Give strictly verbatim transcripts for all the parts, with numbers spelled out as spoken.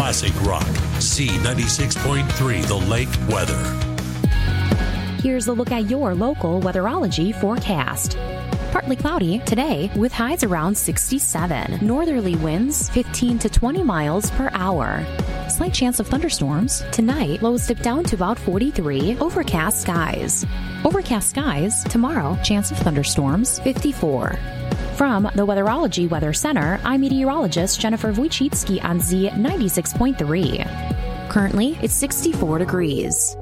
Classic Rock, Z ninety-six point three, The Lake weather. Here's a look at your local weatherology forecast. Partly cloudy today with highs around sixty-seven. Northerly winds fifteen to twenty miles per hour. Slight chance of thunderstorms. Tonight, lows dip down to about forty-three. Overcast skies. Overcast skies. Tomorrow, chance of thunderstorms, fifty-four. From the Weatherology Weather Center, I'm meteorologist Jennifer Wojcicki on Z ninety-six point three. Currently, it's sixty-four degrees.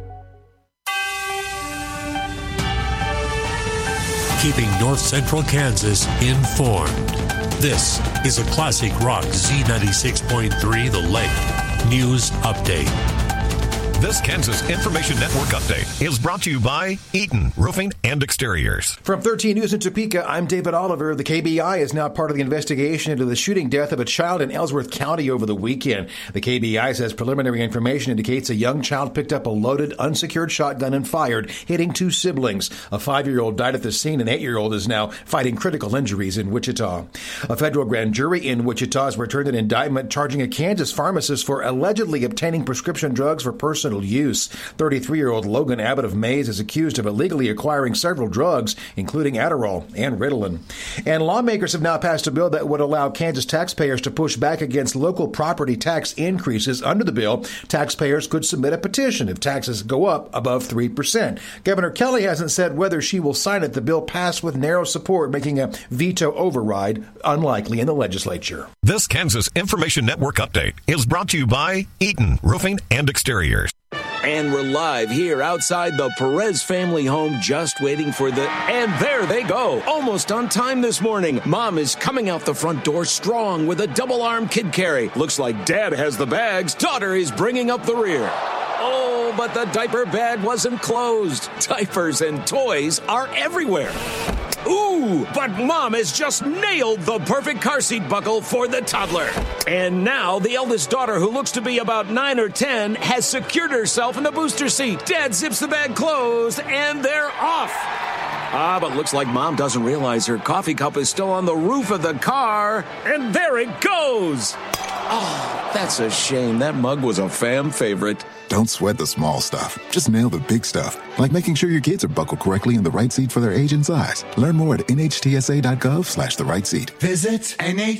Keeping North Central Kansas informed. This is a Classic Rock Z ninety-six point three The Lake News Update. This Kansas Information Network update is brought to you by Eaton Roofing and Exteriors. From thirteen News in Topeka, I'm David Oliver. The K B I is now part of the investigation into the shooting death of a child in Ellsworth County over the weekend. The K B I says preliminary information indicates a young child picked up a loaded, unsecured shotgun and fired, hitting two siblings. A five-year-old died at the scene. An eight-year-old is now fighting critical injuries in Wichita. A federal grand jury in Wichita has returned an indictment charging a Kansas pharmacist for allegedly obtaining prescription drugs for personal use. thirty-three-year-old Logan Abbott of Mays is accused of illegally acquiring several drugs, including Adderall and Ritalin. And lawmakers have now passed a bill that would allow Kansas taxpayers to push back against local property tax increases. Under the bill, taxpayers could submit a petition if taxes go up above three percent. Governor Kelly hasn't said whether she will sign it. The bill passed with narrow support, making a veto override unlikely in the legislature. This Kansas Information Network update is brought to you by Eaton Roofing and Exteriors. And we're live here outside the Perez family home, just waiting for the... And there they go, almost on time this morning. Mom is coming out the front door strong with a double-arm kid carry. Looks like Dad has the bags. Daughter is bringing up the rear. Oh, but the diaper bag wasn't closed. Diapers and toys are everywhere. Ooh, but Mom has just nailed the perfect car seat buckle for the toddler. And now the eldest daughter, who looks to be about nine or ten, has secured herself in the booster seat. Dad zips the bag closed, and they're off. Ah, but looks like Mom doesn't realize her coffee cup is still on the roof of the car. And there it goes. Oh, that's a shame. That mug was a fam favorite. Don't sweat the small stuff. Just nail the big stuff, like making sure your kids are buckled correctly in the right seat for their age and size. Learn more at nhtsa.gov slash the right seat. Visit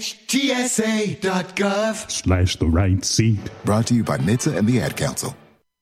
nhtsa.gov slash the right seat. Brought to you by N H T S A and the Ad Council.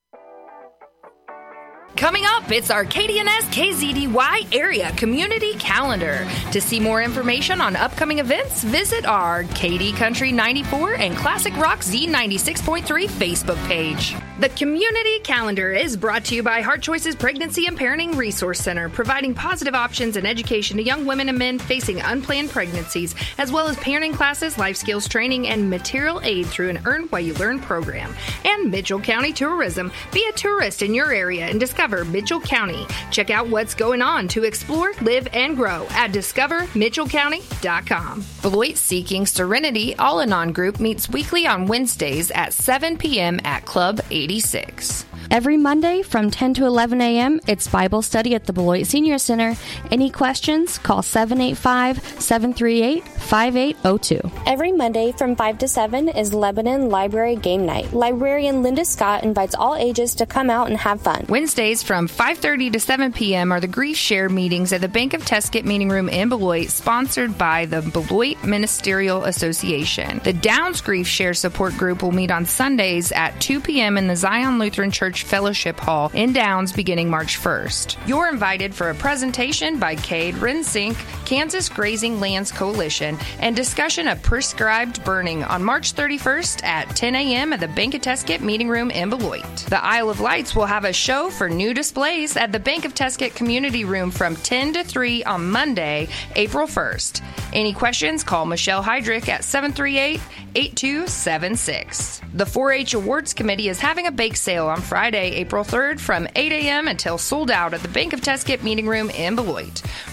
Coming up, it's Arcadian-S K Z D Y Area Community Calendar. To see more information on upcoming events, visit our K D Country ninety-four and Classic Rock Z ninety-six point three Facebook page. The Community Calendar is brought to you by Heart Choices Pregnancy and Parenting Resource Center, providing positive options and education to young women and men facing unplanned pregnancies, as well as parenting classes, life skills training, and material aid through an Earn While You Learn program. And Mitchell County Tourism. Be a tourist in your area and discover Mitchell County. Check out what's going on to explore, live, and grow at discover mitchell county dot com. Beloit Seeking Serenity All-In-On Group meets weekly on Wednesdays at seven p.m. at Club eighty-six. Every Monday from ten to eleven a.m., it's Bible study at the Beloit Senior Center. Any questions? Call seven eight five, seven three eight, five eight zero two. Every Monday from five to seven is Lebanon Library Game Night. Librarian Linda Scott invites all ages to come out and have fun. Wednesdays from five thirty to seven p.m. are the Grief Share meetings at the Bank of Teskett Meeting Room in Beloit, sponsored by the Beloit Ministerial Association. The Downs Grief Share Support Group will meet on Sundays at two p.m. in the Zion Lutheran Church Fellowship Hall in Downs beginning March first. You're invited for a presentation by Cade Rensink, Kansas Grazing Lands Coalition, and discussion of prescribed burning on March thirty-first at ten a.m. at the Bank of Teskett Meeting Room in Beloit. The Isle of Lights will have a show for new displays at the Bank of Teskett Community Room from ten to three on Monday, April first. Any questions? Call Michelle Heydrich at seven three eight, eight two seven six. The four H Awards Committee is having a bake sale on Friday, April third from eight a.m. until sold out at the Bank of Teskett Meeting Room in Beloit.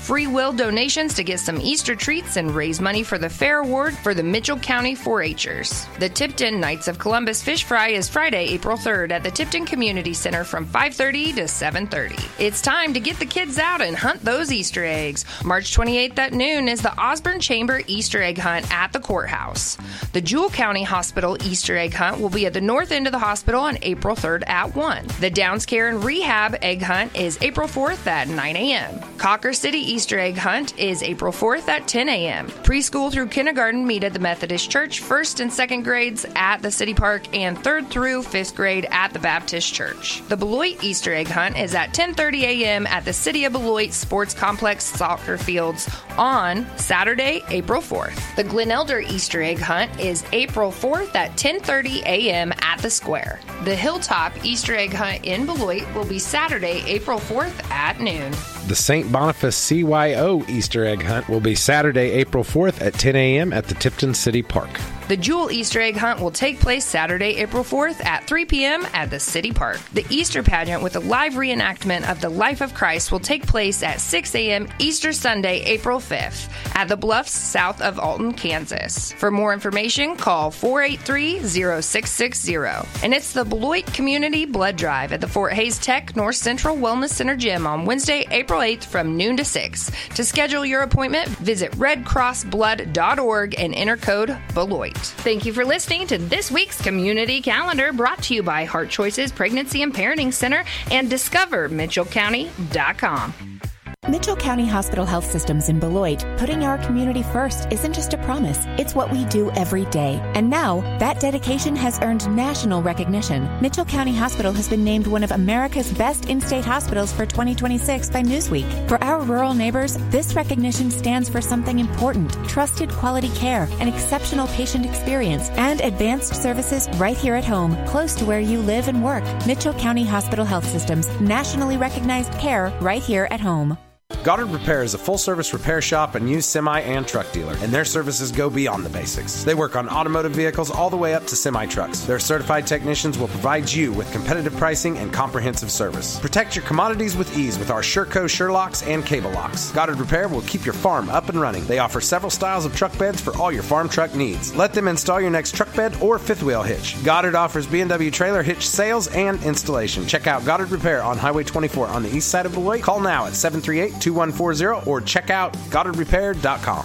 free will donations to get some Easter treats and raise money for the Fair Award for the Mitchell County four H'ers. The Tipton Knights of Columbus Fish Fry is Friday, April third at the Tipton Community Center from five thirty to seven thirty. It's time to get the kids out and hunt those Easter eggs. March twenty-eighth at noon is the Osborne Chamber Easter egg hunt at the courthouse. The Jewell County Hospital Easter egg hunt will be at the north end of the hospital on April third at one. The Downs Care and Rehab egg hunt is April fourth at nine a.m. Cocker City Easter egg hunt is April fourth at ten a.m. Preschool through kindergarten meet at the Methodist Church, first and second grades at the City Park, and third through fifth grade at the Baptist Church. The Beloit Easter egg hunt is at ten thirty a.m. at the City of Beloit Sports Complex soccer fields on Saturday, April fourth. The Glen Elder Easter egg hunt is April fourth at ten thirty a.m. at the Square. The Hilltop Easter egg hunt in Beloit will be Saturday, April fourth at noon. The Saint Boniface C Y O Easter egg hunt will be Saturday, April fourth at ten a.m. at the Tipton City Park. The Jewell Easter egg hunt will take place Saturday, April fourth at three p.m. at the City Park. The Easter pageant with a live reenactment of the life of Christ will take place at six a.m. Easter Sunday, April fifth at the Bluffs south of Alton, Kansas. For more information, call four eight three, zero six six zero. And it's the Beloit Community Blood Drive at the Fort Hays Tech North Central Wellness Center Gym on Wednesday, April eighth from noon to six. To schedule your appointment, visit red cross blood dot org and enter code Beloit. Thank you for listening to this week's Community Calendar, brought to you by Heart Choices Pregnancy and Parenting Center and discover mitchell county dot com. Mitchell County Hospital Health Systems in Beloit, putting our community first isn't just a promise, it's what we do every day. And now, that dedication has earned national recognition. Mitchell County Hospital has been named one of America's best in-state hospitals for twenty twenty-six by Newsweek. For our rural neighbors, this recognition stands for something important: trusted quality care, an exceptional patient experience, and advanced services right here at home, close to where you live and work. Mitchell County Hospital Health Systems, nationally recognized care right here at home. Goddard Repair is a full-service repair shop and used semi and truck dealer, and their services go beyond the basics. They work on automotive vehicles all the way up to semi-trucks. Their certified technicians will provide you with competitive pricing and comprehensive service. Protect your commodities with ease with our Sherco Sherlocks and cable locks. Goddard Repair will keep your farm up and running. They offer several styles of truck beds for all your farm truck needs. Let them install your next truck bed or fifth wheel hitch. Goddard offers B and W trailer hitch sales and installation. Check out Goddard Repair on Highway twenty-four on the east side of Beloit. Call now at seven three eight, two one four zero or check out goddard repair dot com.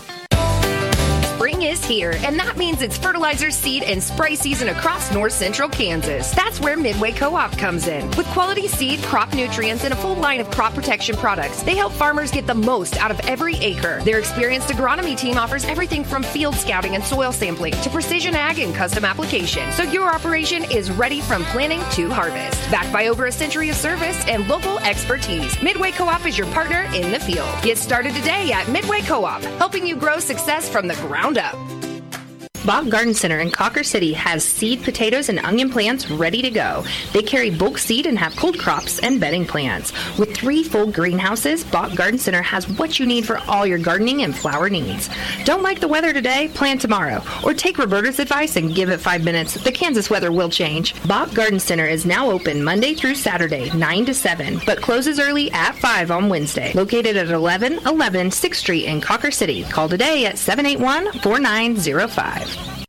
Spring is here, and that means it's fertilizer, seed, and spray season across north central Kansas. That's where Midway Co-op comes in. With quality seed, crop nutrients, and a full line of crop protection products, they help farmers get the most out of every acre. Their experienced agronomy team offers everything from field scouting and soil sampling to precision ag and custom application, so your operation is ready from planting to harvest. Backed by over a century of service and local expertise, Midway Co-op is your partner in the field. Get started today at Midway Co-op, helping you grow success from the ground up. Bach Garden Center in Cocker City has seed potatoes and onion plants ready to go. They carry bulk seed and have cold crops and bedding plants. With three full greenhouses, Bach Garden Center has what you need for all your gardening and flower needs. Don't like the weather today? Plant tomorrow. Or take Roberta's advice and give it five minutes. The Kansas weather will change. Bach Garden Center is now open Monday through Saturday, nine to seven, but closes early at five on Wednesday. Located at eleven eleven sixth Street in Cocker City. Call today at seven eight one, four nine zero five.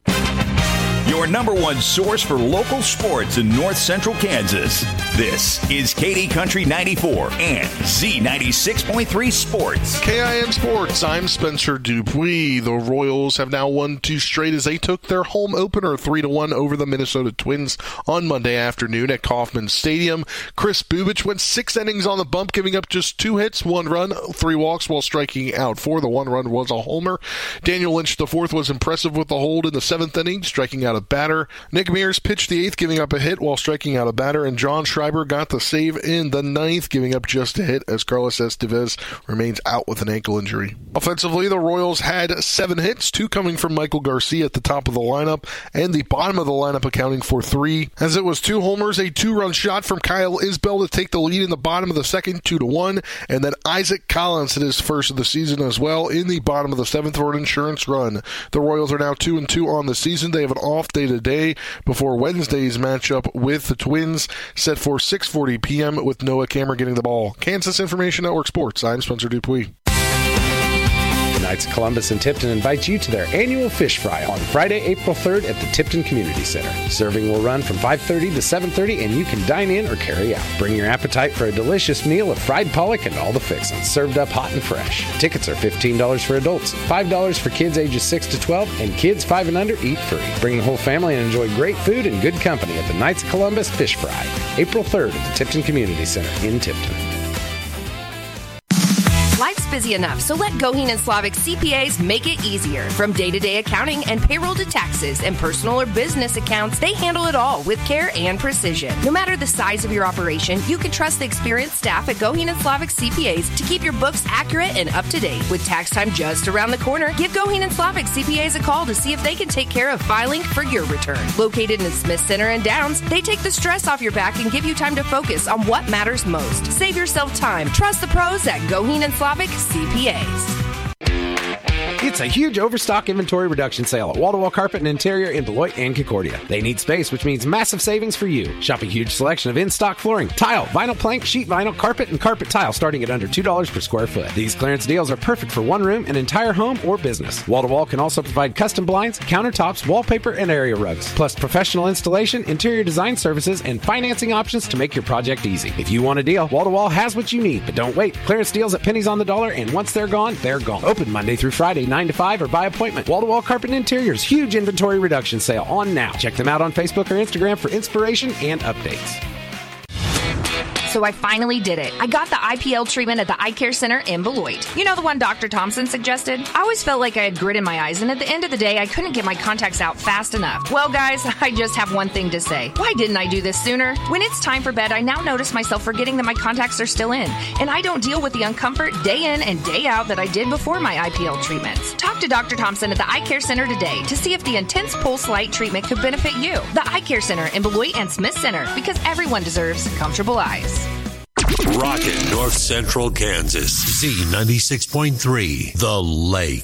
Your number one source for local sports in north central Kansas. This is Katy Country ninety-four and Z ninety-six point three Sports. K I M Sports, I'm Spencer Dupuis. The Royals have now won two straight as they took their home opener three to one over the Minnesota Twins on Monday afternoon at Kauffman Stadium. Chris Bubich went six innings on the bump, giving up just two hits, one run, three walks while striking out four. The one run was a homer. Daniel Lynch the fourth was impressive with the hold in the seventh inning, striking out a batter. Nick Mears pitched the eighth, giving up a hit while striking out a batter, and John Schreiber got the save in the ninth, giving up just a hit as Carlos Estevez remains out with an ankle injury. Offensively, the Royals had seven hits, two coming from Michael Garcia at the top of the lineup, and the bottom of the lineup accounting for three, as it was two homers, a two-run shot from Kyle Isbell to take the lead in the bottom of the second, two to one, and then Isaac Collins hit his first of the season as well in the bottom of the seventh for an insurance run. The Royals are now two and two on the season. They have an off day today before Wednesday's matchup with the Twins, set for six forty p.m. with Noah Cameron getting the ball. Kansas Information Network Sports, I'm Spencer Dupuis. Knights of Columbus and Tipton invites you to their annual fish fry on Friday, April third at the Tipton Community Center. Serving will run from five thirty to seven thirty, and you can dine in or carry out. Bring your appetite for a delicious meal of fried pollock and all the fixings, served up hot and fresh. Tickets are fifteen dollars for adults, five dollars for kids ages six to twelve, and kids five and under eat free. Bring the whole family and enjoy great food and good company at the Knights of Columbus Fish Fry, April third at the Tipton Community Center in Tipton. Life's busy enough, so let Goheen and Slavic C P As make it easier. From day-to-day accounting and payroll to taxes and personal or business accounts, they handle it all with care and precision. No matter the size of your operation, you can trust the experienced staff at Goheen and Slavic C P As to keep your books accurate and up to date. With tax time just around the corner, give Goheen and Slavic C P As a call to see if they can take care of filing for your return. Located in Smith Center and Downs, they take the stress off your back and give you time to focus on what matters most. Save yourself time. Trust the pros at Goheen and Slavic C P As. It's a huge overstock inventory reduction sale at Wall-to-Wall Carpet and Interior in Beloit and Concordia. They need space, which means massive savings for you. Shop a huge selection of in-stock flooring, tile, vinyl plank, sheet vinyl, carpet, and carpet tile starting at under two dollars per square foot. These clearance deals are perfect for one room, an entire home, or business. Wall-to-Wall can also provide custom blinds, countertops, wallpaper, and area rugs, plus professional installation, interior design services, and financing options to make your project easy. If you want a deal, Wall-to-Wall has what you need, but don't wait. Clearance deals at pennies on the dollar, and once they're gone, they're gone. Open Monday through Friday, nine to five, or by appointment. Wall-to-Wall Carpet and Interiors huge inventory reduction sale on now. Check them out on Facebook or Instagram for inspiration and updates. So I finally did it. I got the I P L treatment at the Eye Care Center in Beloit. You know, the one Doctor Thompson suggested? I always felt like I had grit in my eyes, and at the end of the day, I couldn't get my contacts out fast enough. Well, guys, I just have one thing to say. Why didn't I do this sooner? When it's time for bed, I now notice myself forgetting that my contacts are still in, and I don't deal with the uncomfort day in and day out that I did before my I P L treatments. Talk to Doctor Thompson at the Eye Care Center today to see if the intense pulse light treatment could benefit you. The Eye Care Center in Beloit and Smith Center, because everyone deserves comfortable eyes. Rockin' North Central Kansas. Z ninety-six point three, The Lake.